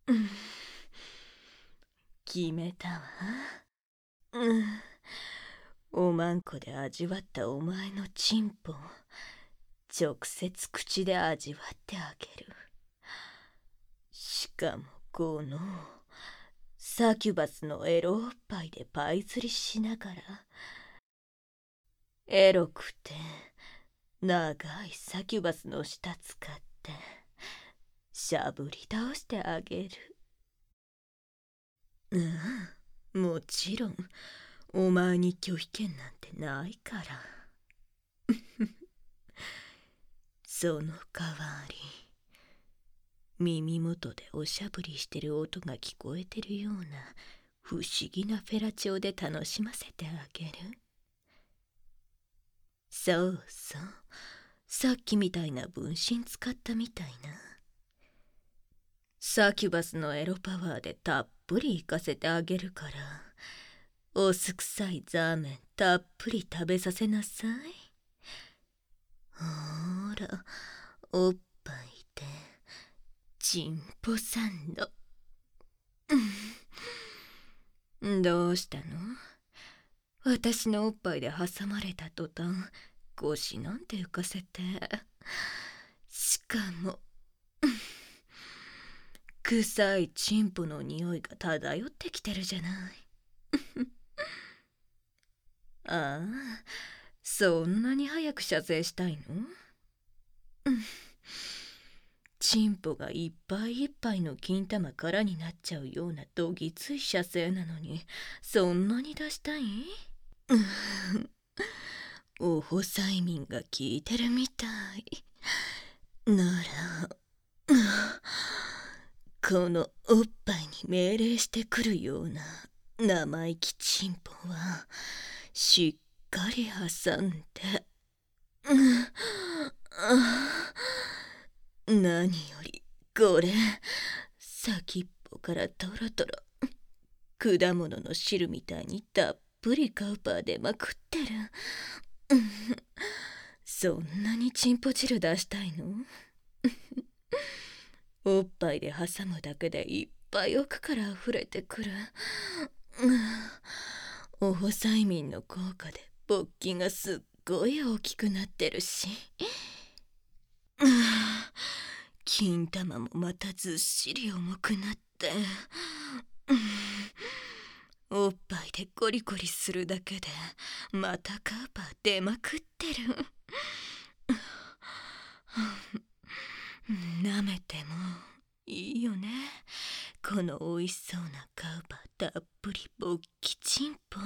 決めたわ。おまんこで味わったお前のチンポを直接口で味わってあげる。しかもこのサキュバスのエロおっぱいでパイ釣りしながら、エロくて長いサキュバスの舌使ってしゃぶり倒してあげる。もちろんお前に拒否権なんてないから。その代わり耳元でおしゃぶりしてる音が聞こえてるような不思議なフェラチオで楽しませてあげる。そうそう、さっきみたいな分身使ったみたいな。サキュバスのエロパワーでたっぷりいかせてあげるから、おすくさいザーメンたっぷり食べさせなさい。ほら、おっぱいでチンポサンド。どうしたの？私のおっぱいで挟まれた途端腰なんて浮かせて、しかも臭いチンポの匂いが漂ってきてるじゃない。ああ、そんなに早く射精したいの？チンポがいっぱいいっぱいの金玉空になっちゃうようなどぎつい射精なのに、そんなに出したい？おほ催眠が効いてるみたい。ならこのおっぱいに命令してくるような生意気チンポはしっかり挟んで、何よりこれ先っぽからトロトロ果物の汁みたいにたっぷりカウパーでまくってる。そんなにチンポ汁出したいの？おっぱいで挟むだけでいっぱい奥から溢れてくる。おほ催眠の効果で勃起がすっごい大きくなってるし、金玉もまたずっしり重くなって、おっぱいでゴリゴリするだけでまたカーパー出まくってる。舐めてもいいよね、このおいしそうなカウパーたっぷり勃起チンポ。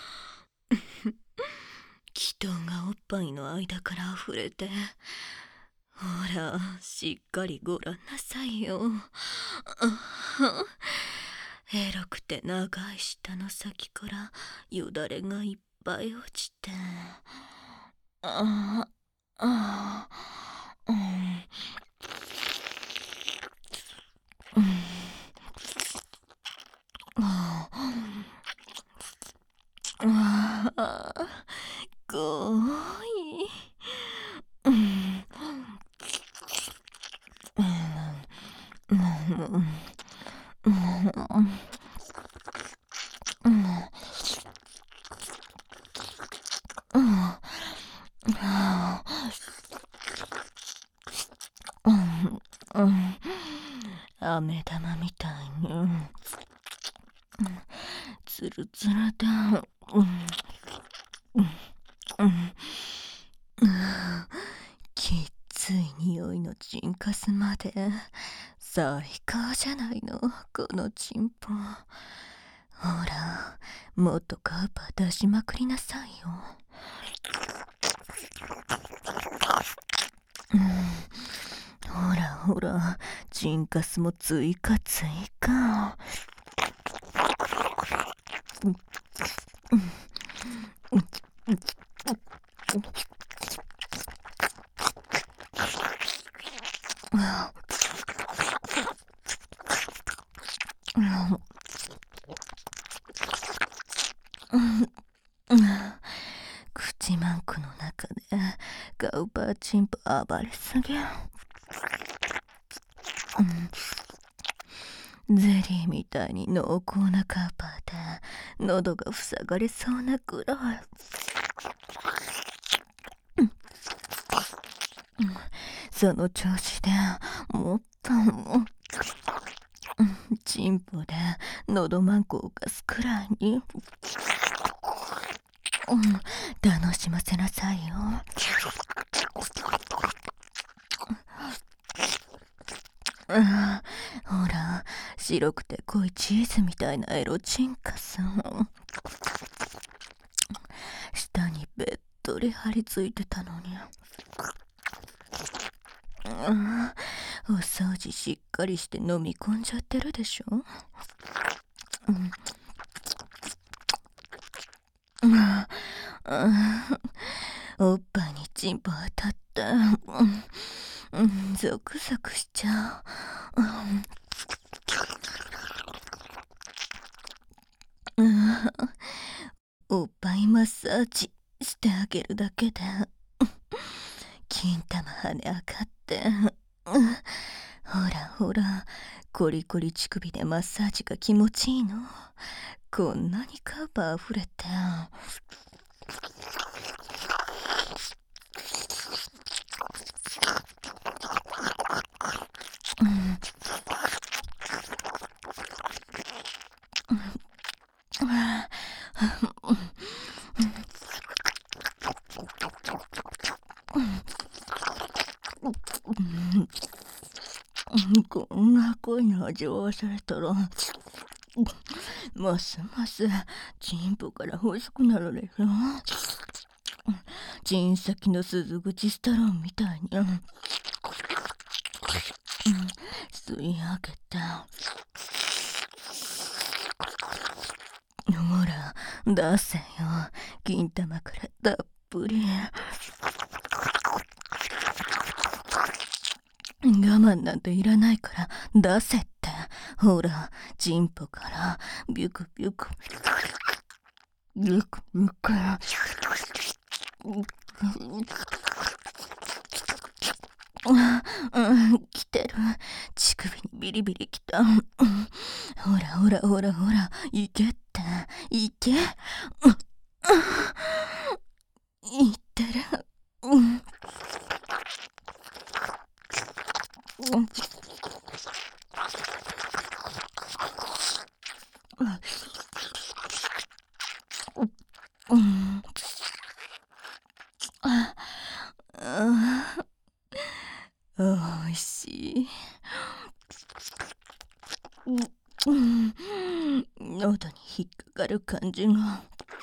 気筒がおっぱいの間から溢れて、ほらしっかりごらんなさいよ。エロくて長い舌の先からよだれがいっぱい落ちて、ごい。飴玉みたいにツルツルだ。きっつい匂いのチンカスまで最高じゃないの、このチンポ。ほら、もっとカウパー出しまくりなさいよ。ほらほら、チンカスも追加追加。口マンコの中でガウパーチンポ暴れすぎ。 ゼリーみたいに濃厚なカーパーで喉が塞がれそうなくらい。その調子でもっとチンポで喉マンコをかすくらいに、楽しませなさいよ。ほら、白くて濃いチーズみたいなエロチンカさん。下にべっとり張り付いてたのに。お掃除しっかりして飲み込んじゃってるでしょ。おっぱいにチンポ当たった。ゾクゾクしちゃう。おっぱいマッサージしてあげるだけで金玉跳ね上がって、ほらほら、コリコリ乳首でマッサージが気持ちいいの。こんなにカーパー溢れて。こんな恋の味を忘れたら、ますますチンポから欲しくなるでしょ。チン先の鈴口スタロンみたいに吸い上げて、ほら出せよ、金玉からたっぷり。我慢なんていらないから出せって。ほら、チンポからビュクビュクビュクビュク。来てる。乳首にビリビリきた。ほらほらほらほら、いけって、いけ。いってる。おいしい。喉に引っかかる感じが。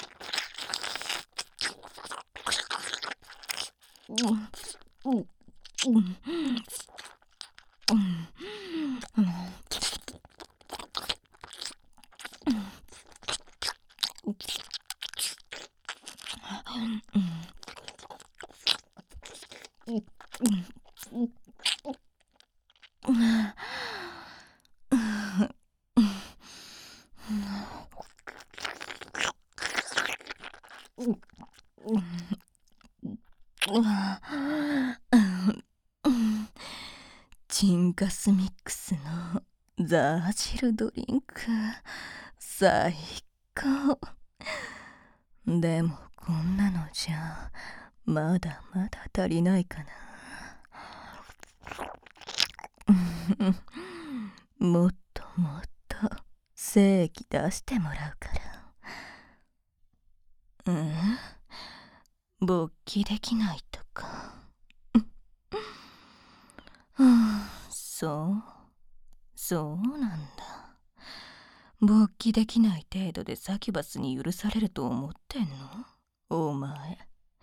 チンガスミックスのザージルドリンク、最高。でもこんなのじゃまだまだ足りないかな。もっともっと精液出してもらうから。勃起できないとか。そうなんだ。勃起できない程度でサキュバスに許されると思ってんの？お前。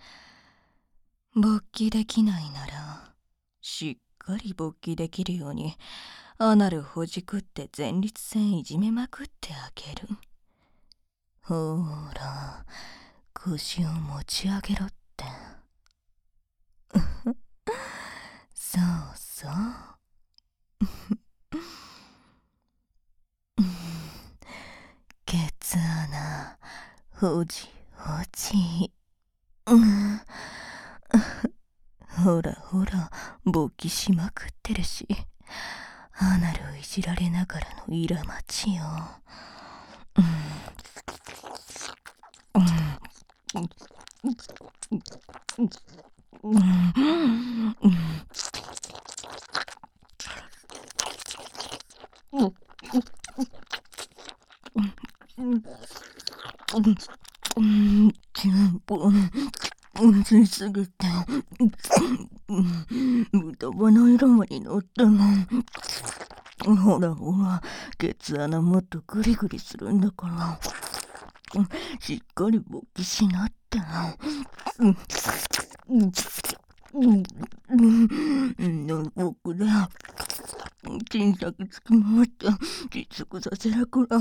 勃起できないならしっかり勃起できるようにアナルほじくって前立腺いじめまくってあげる。ほら、腰を持ち上げろって。そうそう。ケツ穴ほじほじ。ほらほら、勃起しまくってるし、 アナルをいじられながらのイラ待ちよ。全部美味しすぎて豚バナ色まに乗ってもほらほら、ケツ穴もっとグリグリするんだからしっかり勃起しなって僕で小さくつき回って実足させるから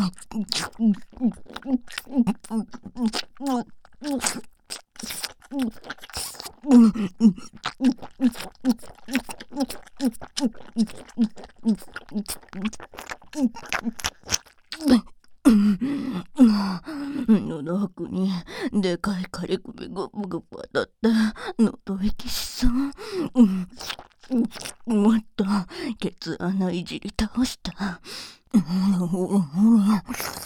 喉奥にでかいカリ首グブグブ当たって喉息しそうもっとケツ穴いじり倒したほらほら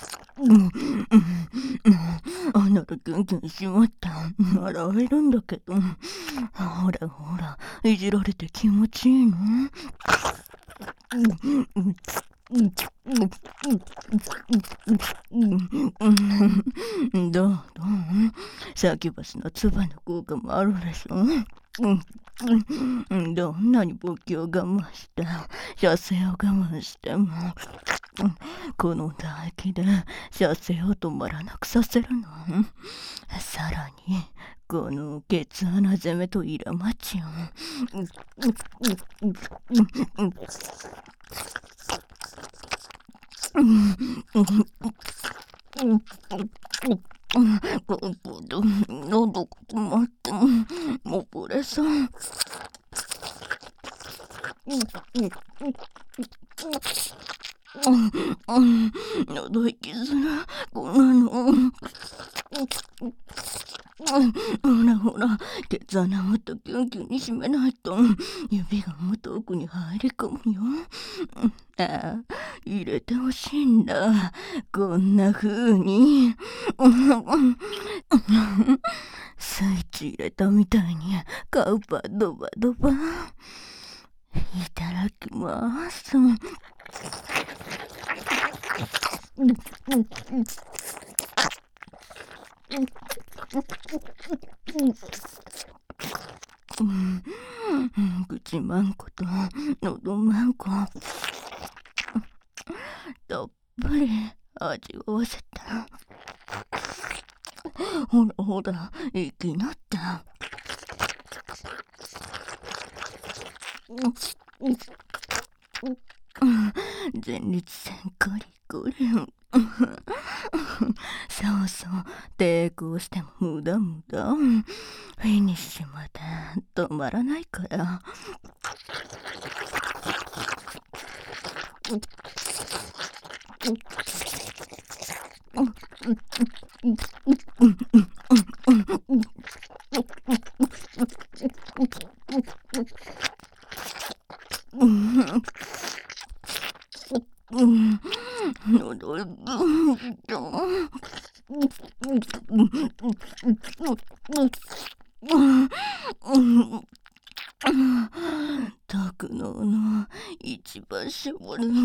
アナルキュンキュンしまった洗えるんだけどほらほらいじられて気持ちいいのどうサキュバスの唾の効果もあるでしょどんなに勃起を我慢して射精を我慢してもこの唾液で射精を止まらなくさせるのさらにこのケツ穴攻めとイラマチを喉が詰まって溺れそう喉息するこんなのほらほらケツ穴もっとキュンキュンに締めないと指がもっと奥に入り込むよ入れてほしいんだこんな風にスイッチ入れたみたいにカウパドバドバいただきます口まんこと喉まんこたっぷり味わわせたほらほら息になった前立腺ゴリゴリそうそう抵抗しても無駄無駄フィニッシュまで止まらないから特能の一番絞る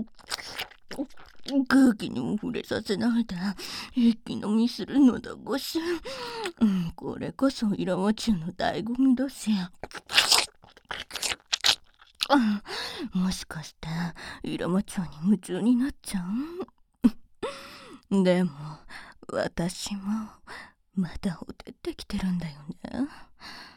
空気にも触れさせないで一気飲みするのだごし、これこそイラマチュの醍醐味だしもしかしてイラマチュに夢中になっちゃうでも私もまだほてってきてるんだよね